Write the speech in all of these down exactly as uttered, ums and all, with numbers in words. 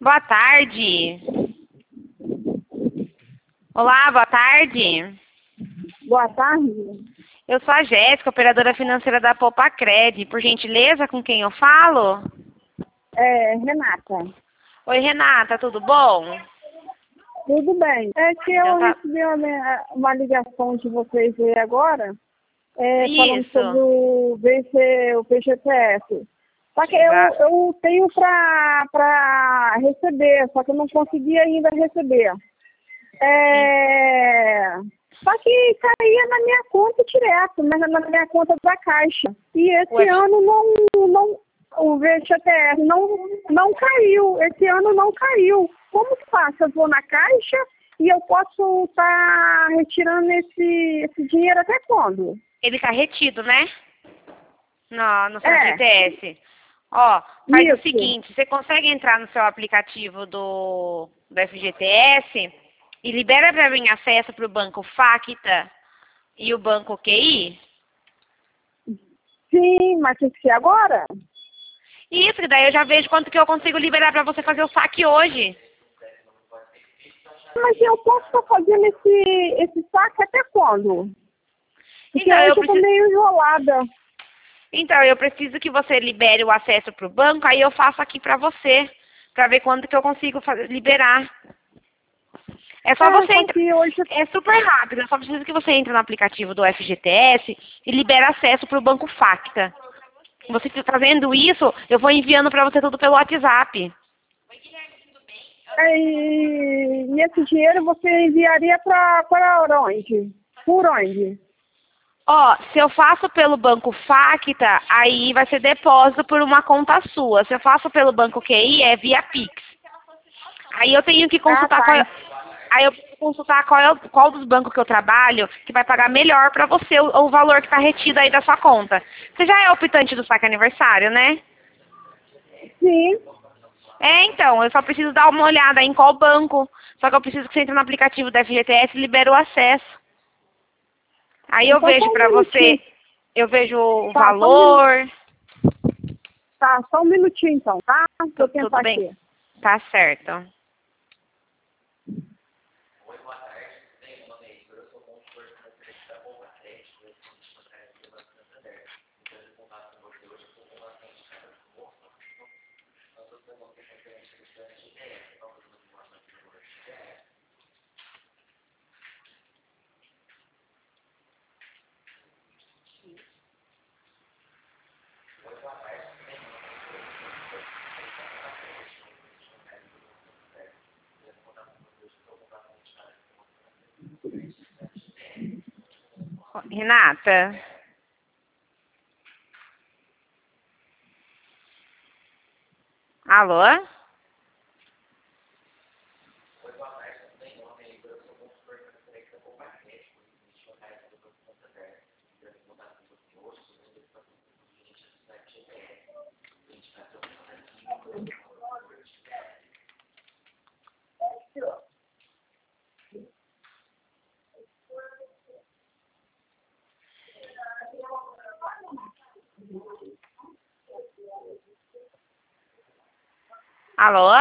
Boa tarde. Olá, boa tarde. Boa tarde. Eu sou a Jéssica, operadora financeira da Popacred. Por gentileza, com quem eu falo? É, Renata. Oi, Renata, tudo bom? Tudo bem. É que Então eu tá. recebi uma, uma ligação de vocês aí agora, é, falando Isso. sobre o, V C, o P G T S. Só que eu, Exa- eu tenho para receber, só que eu não consegui ainda receber. É, só que caía na minha conta direto, na, na minha conta da Caixa. E esse Ué, ano não, não, o V G T S não, não caiu. Esse ano não caiu. Como que faço? Eu vou na Caixa e eu posso estar retirando esse, esse dinheiro até quando? ele tá retido, né? No, no seu É, F G T S. Ó, faz o isso. seguinte, você consegue entrar no seu aplicativo do, do F G T S e libera para mim acesso para o banco Facta e o banco Q I? Sim, mas tem que ser agora? Isso, que daí eu já vejo quanto que eu consigo liberar para você fazer o saque hoje. Mas eu posso estar fazendo esse, esse saque até quando? Porque Então, eu hoje eu tô preciso, meio enrolada. então, eu preciso que você libere o acesso para o banco, aí eu faço aqui para você, para ver quanto que eu consigo fazer, liberar. É só É, você só entrar. que hoje É super rápido, eu só preciso que você entre no aplicativo do F G T S e libere acesso para o banco Facta. Você fazendo isso, eu vou enviando para você tudo pelo WhatsApp. é, e, e esse dinheiro você enviaria para onde? Por onde? Ó, se eu faço pelo banco Facta, aí vai ser depósito por uma conta sua. Se eu faço pelo banco Q I, é via Pix. Aí eu tenho que Ah, consultar qual, tá. é- aí eu preciso consultar qual, é, o- qual dos bancos que eu trabalho que vai pagar melhor para você o, o valor que está retido aí da sua conta. Você já é optante do saque aniversário, né? Sim. É, então, eu só preciso dar uma olhada em qual banco. Só que eu preciso que você entre no aplicativo da F G T S e libere o acesso. Aí eu Então só vejo um pra minutinho. você, eu vejo o Tá, só um minuto. valor. Tá, só um minutinho então, tá? Deixa eu Tu- tudo pensar bem? aqui. Tá certo. Ó, Renata? Alô? Alô?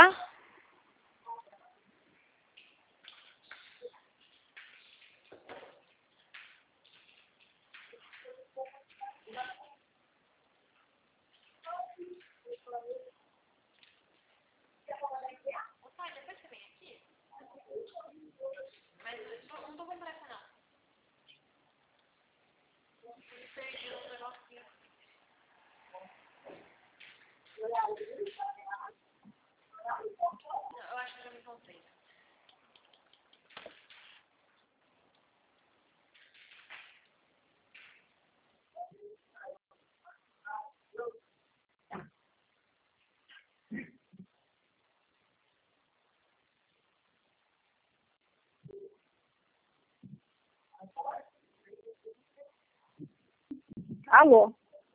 Alô?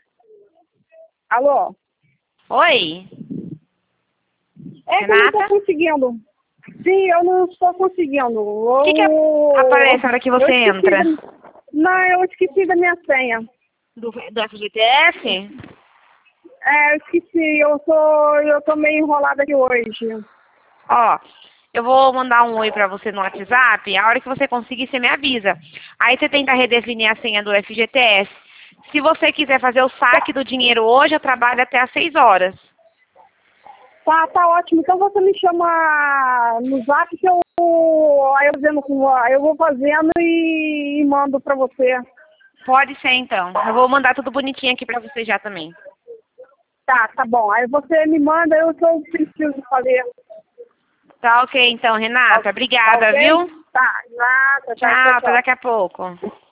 Alô? Oi? É que eu não estou Renata? conseguindo. Sim, eu não estou conseguindo. O que que Eu, aparece na hora que eu você esqueci entra? da, não, eu esqueci da minha senha. Do, do F G T S? É, eu esqueci, eu tô, eu tô meio enrolada aqui hoje. Ó, eu vou mandar um oi pra você no WhatsApp. A hora que você conseguir, você me avisa. Aí você tenta redefinir a senha do F G T S. Se você quiser fazer o saque do dinheiro hoje, eu trabalho até às seis horas. Tá, tá ótimo. Então você me chama no zap que eu, aí eu, fazendo com- aí eu vou fazendo e, e mando pra você. Pode ser, então. Eu vou mandar tudo bonitinho aqui pra você já também. Tá, tá bom. Aí você me manda, eu só preciso fazer. Tá ok, então, Renata. Obrigada, Ok? viu? Tá, nada, tá, Tchau, até daqui a pouco.